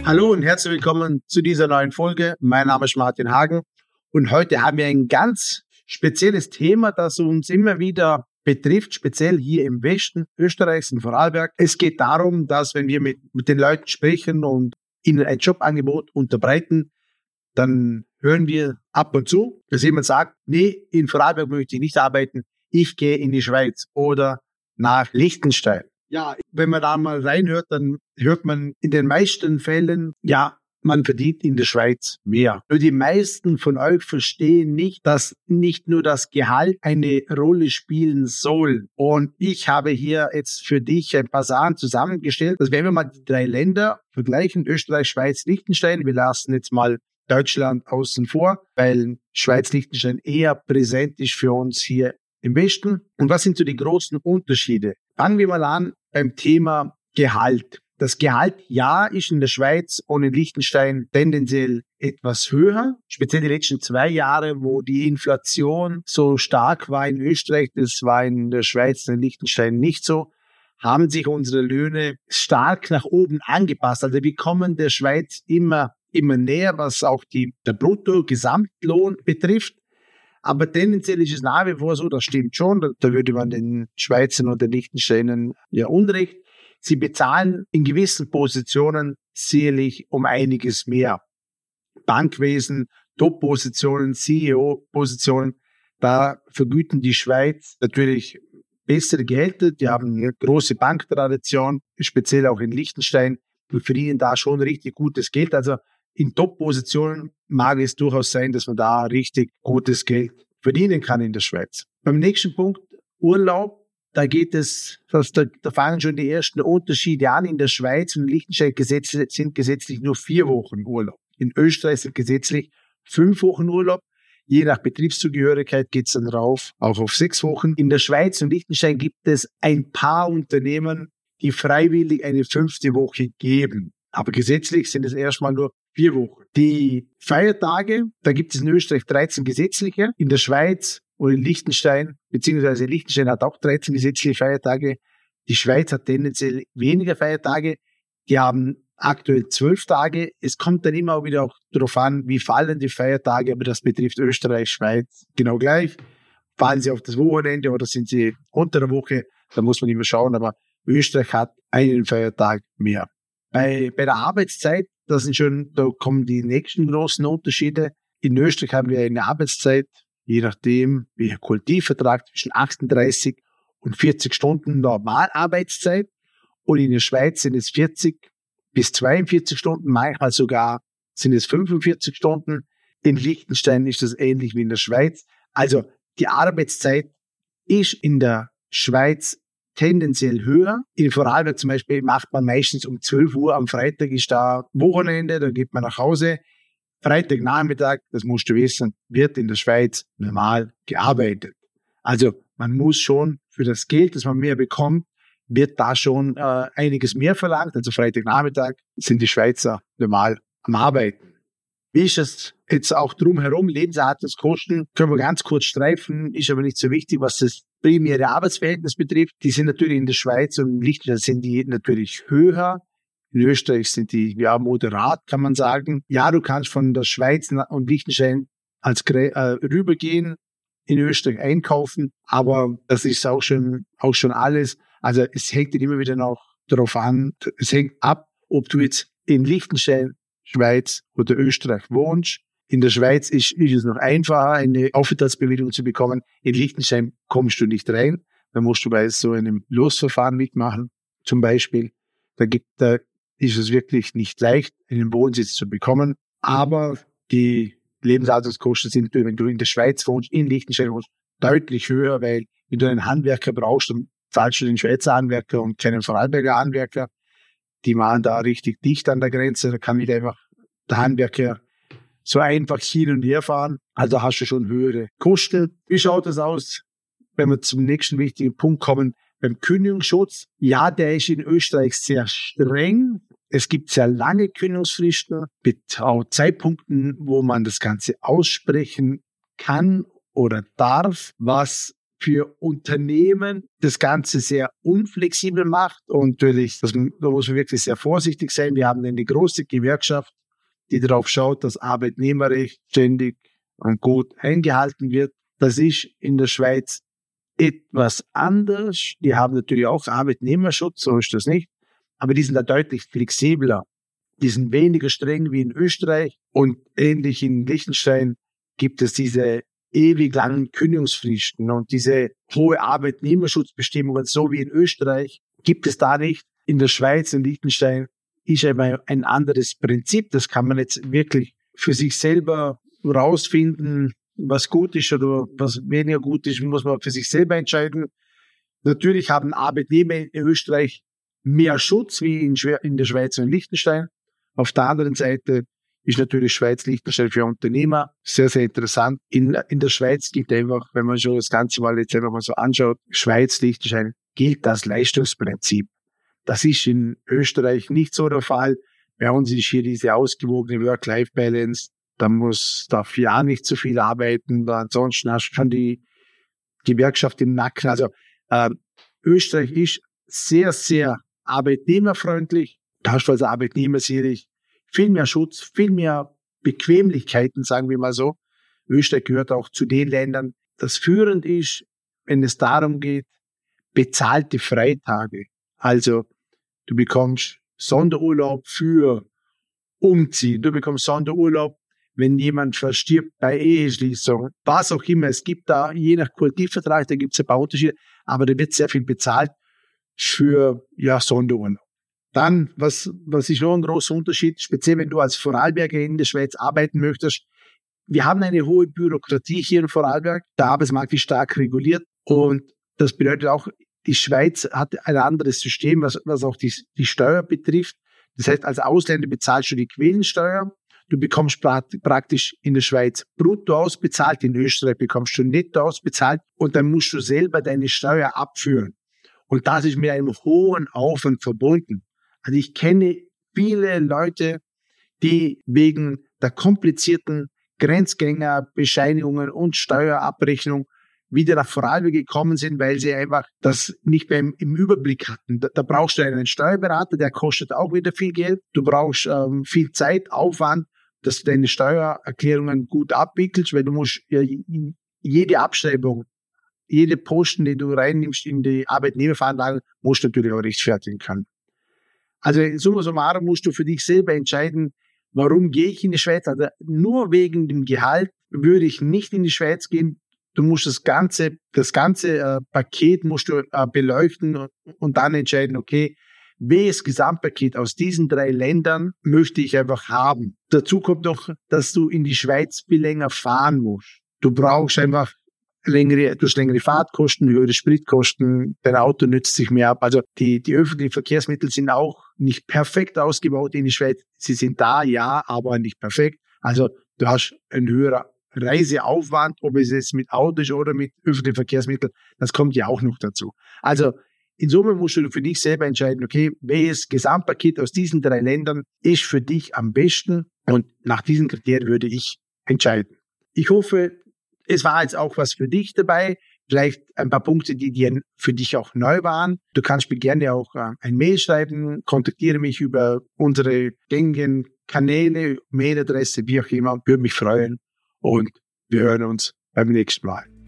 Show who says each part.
Speaker 1: Hallo und herzlich willkommen zu dieser neuen Folge. Mein Name ist Martin Hagen und heute haben wir ein ganz spezielles Thema, das uns immer wieder betrifft, speziell hier im Westen Österreichs, in Vorarlberg. Es geht darum, dass wenn wir mit den Leuten sprechen und ihnen ein Jobangebot unterbreiten, dann hören wir ab und zu, dass jemand sagt, nee, in Vorarlberg möchte ich nicht arbeiten, ich gehe in die Schweiz oder nach Liechtenstein. Ja, wenn man da mal reinhört, dann hört man in den meisten Fällen, ja, man verdient in der Schweiz mehr. Nur die meisten von euch verstehen nicht, dass nicht nur das Gehalt eine Rolle spielen soll. Und ich habe hier jetzt für dich ein paar Sachen zusammengestellt. Also wenn wir mal die 3 Länder vergleichen, Österreich, Schweiz, Liechtenstein, wir lassen jetzt mal Deutschland außen vor, weil Schweiz, Liechtenstein eher präsent ist für uns hier im Westen. Und was sind so die großen Unterschiede? Fangen wir mal an beim Thema Gehalt. Das Gehalt, ja, ist in der Schweiz und in Liechtenstein tendenziell etwas höher. Speziell die letzten 2 Jahre, wo die Inflation so stark war in Österreich, das war in der Schweiz und in Liechtenstein nicht so, haben sich unsere Löhne stark nach oben angepasst. Also wir kommen der Schweiz immer näher, was auch der Brutto-Gesamtlohn betrifft. Aber tendenziell ist es nach wie vor so, das stimmt schon, da würde man den Schweizern und den Liechtensteinern ja Unrecht. Sie bezahlen in gewissen Positionen sicherlich um einiges mehr. Bankwesen, Top-Positionen, CEO-Positionen, da vergüten die Schweiz natürlich bessere Gehälter. Die haben eine große Banktradition, speziell auch in Liechtenstein. Wir verdienen da schon richtig gutes Geld. Also in Top-Positionen mag es durchaus sein, dass man da richtig gutes Geld verdienen kann in der Schweiz. Beim nächsten Punkt, Urlaub, da fangen schon die ersten Unterschiede an. In der Schweiz und in Liechtenstein sind gesetzlich nur 4 Wochen Urlaub. In Österreich sind gesetzlich 5 Wochen Urlaub. Je nach Betriebszugehörigkeit geht es dann rauf, auch auf 6 Wochen. In der Schweiz und Liechtenstein gibt es ein paar Unternehmen, die freiwillig eine 5. Woche geben. Aber gesetzlich sind es erstmal nur 4 Wochen. Die Feiertage, da gibt es in Österreich 13 gesetzliche. In der Schweiz und in Liechtenstein, beziehungsweise Liechtenstein hat auch 13 gesetzliche Feiertage. Die Schweiz hat tendenziell weniger Feiertage. Die haben aktuell 12 Tage. Es kommt dann immer wieder auch darauf an, wie fallen die Feiertage, aber das betrifft Österreich, Schweiz genau gleich. Fallen sie auf das Wochenende oder sind sie unter der Woche? Da muss man immer schauen, aber Österreich hat einen Feiertag mehr. Bei der Arbeitszeit, da kommen die nächsten großen Unterschiede. In Österreich haben wir eine Arbeitszeit, je nachdem, wie ein Kollektivvertrag, zwischen 38 und 40 Stunden Normalarbeitszeit. Und in der Schweiz sind es 40 bis 42 Stunden, manchmal sogar sind es 45 Stunden. In Liechtenstein ist das ähnlich wie in der Schweiz. Also die Arbeitszeit ist in der Schweiz tendenziell höher. In Vorarlberg zum Beispiel macht man meistens um 12 Uhr am Freitag, ist da Wochenende, dann geht man nach Hause. Freitagnachmittag, das musst du wissen, wird in der Schweiz normal gearbeitet. Also man muss schon für das Geld, das man mehr bekommt, wird da schon einiges mehr verlangt. Also Freitagnachmittag sind die Schweizer normal am Arbeiten. Wie ist es jetzt auch drumherum? Lebenserhaltungskosten können wir ganz kurz streifen, ist aber nicht so wichtig, was das primäre Arbeitsverhältnis betrifft. Die sind natürlich in der Schweiz und in Liechtenstein sind die natürlich höher. In Österreich sind die moderat, kann man sagen. Ja, du kannst von der Schweiz und Liechtenstein rübergehen, in Österreich einkaufen, aber das ist auch schon alles. Also es hängt immer wieder noch darauf an, es hängt ab, ob du jetzt in Liechtenstein, Schweiz oder Österreich wohnst. In der Schweiz ist es noch einfacher, eine Aufenthaltsbewilligung zu bekommen. In Liechtenstein kommst du nicht rein. Da musst du bei so einem Losverfahren mitmachen, zum Beispiel. Da ist es wirklich nicht leicht, einen Wohnsitz zu bekommen. Aber die Lebenshaltungskosten sind, wenn du in der Schweiz wohnst, in Liechtenstein wohnst, deutlich höher, weil wenn du einen Handwerker brauchst, dann zahlst du den Schweizer Handwerker und keinen Vorarlberger Handwerker. Die machen da richtig dicht an der Grenze. Da kann nicht einfach der Handwerker so einfach hin und her fahren. Also hast du schon höhere Kosten. Wie schaut das aus, wenn wir zum nächsten wichtigen Punkt kommen? Beim Kündigungsschutz, ja, der ist in Österreich sehr streng. Es gibt sehr lange Kündigungsfristen mit auch Zeitpunkten, wo man das Ganze aussprechen kann oder darf, was für Unternehmen das Ganze sehr unflexibel macht. Und natürlich, da muss man wirklich sehr vorsichtig sein. Wir haben eine große Gewerkschaft, die darauf schaut, dass Arbeitnehmerrecht ständig und gut eingehalten wird. Das ist in der Schweiz etwas anders. Die haben natürlich auch Arbeitnehmerschutz, so ist das nicht. Aber die sind da deutlich flexibler. Die sind weniger streng wie in Österreich. Und ähnlich in Liechtenstein gibt es diese ewig langen Kündigungsfristen und diese hohe Arbeitnehmerschutzbestimmungen, so wie in Österreich, gibt es da nicht. In der Schweiz, in Liechtenstein, ist aber ein anderes Prinzip. Das kann man jetzt wirklich für sich selber rausfinden, was gut ist oder was weniger gut ist, muss man für sich selber entscheiden. Natürlich haben Arbeitnehmer in Österreich mehr Schutz wie in der Schweiz und in Liechtenstein. Auf der anderen Seite ist natürlich Schweiz, Liechtenstein für Unternehmer sehr, sehr interessant. In der Schweiz gilt einfach, wenn man schon das Ganze mal jetzt einfach mal so anschaut, Schweiz, Liechtenstein gilt das Leistungsprinzip. Das ist in Österreich nicht so der Fall. Bei uns ist hier diese ausgewogene Work-Life-Balance. Darf ja nicht zu viel arbeiten, ansonsten hast du schon die Gewerkschaft im Nacken. Also Österreich ist sehr, sehr arbeitnehmerfreundlich. Da hast du als Arbeitnehmer sicherlich viel mehr Schutz, viel mehr Bequemlichkeiten, sagen wir mal so. Österreich gehört auch zu den Ländern, das führend ist, wenn es darum geht, bezahlte Freitage. Also du bekommst Sonderurlaub für Umziehen, du bekommst Sonderurlaub, wenn jemand verstirbt bei Eheschließung, was auch immer. Es gibt da, je nach Kollektivvertrag, da gibt es ein paar Unterschiede, aber da wird sehr viel bezahlt für Sonderurlaub. Dann, was ist noch ein großer Unterschied, speziell wenn du als Vorarlberger in der Schweiz arbeiten möchtest. Wir haben eine hohe Bürokratie hier in Vorarlberg. Der Arbeitsmarkt ist stark reguliert und das bedeutet auch, die Schweiz hat ein anderes System, was auch die Steuer betrifft. Das heißt, als Ausländer bezahlst du die Quellensteuer. Du bekommst praktisch in der Schweiz brutto ausbezahlt, in Österreich bekommst du netto ausbezahlt und dann musst du selber deine Steuer abführen. Und das ist mit einem hohen Aufwand verbunden. Also ich kenne viele Leute, die wegen der komplizierten Grenzgängerbescheinigungen und Steuerabrechnung wieder nach Vorarlberg gekommen sind, weil sie einfach das nicht mehr im Überblick hatten. Da brauchst du einen Steuerberater, der kostet auch wieder viel Geld. Du brauchst viel Zeit, Aufwand, dass du deine Steuererklärungen gut abwickelst, weil du musst jede Abschreibung, jede Posten, die du reinnimmst in die Arbeitnehmerveranlagung, musst du natürlich auch rechtfertigen können. Also summa summarum musst du für dich selber entscheiden, warum gehe ich in die Schweiz. Also nur wegen dem Gehalt würde ich nicht in die Schweiz gehen. Du musst das ganze Paket musst du beleuchten und dann entscheiden, okay, welches Gesamtpaket aus diesen 3 Ländern möchte ich einfach haben. Dazu kommt noch, dass du in die Schweiz viel länger fahren musst. Du brauchst einfach längere Fahrtkosten, höhere Spritkosten, dein Auto nützt sich mehr ab. Also die öffentlichen Verkehrsmittel sind auch nicht perfekt ausgebaut in die Schweiz. Sie sind da, ja, aber nicht perfekt. Also du hast einen höheren Reiseaufwand, ob es jetzt mit Auto ist oder mit öffentlichen Verkehrsmitteln, das kommt ja auch noch dazu. Also in Summe musst du für dich selber entscheiden, okay, welches Gesamtpaket aus diesen 3 Ländern ist für dich am besten und nach diesen Kriterien würde ich entscheiden. Ich hoffe, es war jetzt auch was für dich dabei, vielleicht ein paar Punkte, die für dich auch neu waren. Du kannst mir gerne auch ein Mail schreiben, kontaktiere mich über unsere gängigen Kanäle, Mailadresse, wie auch immer, würde mich freuen und wir hören uns beim nächsten Mal.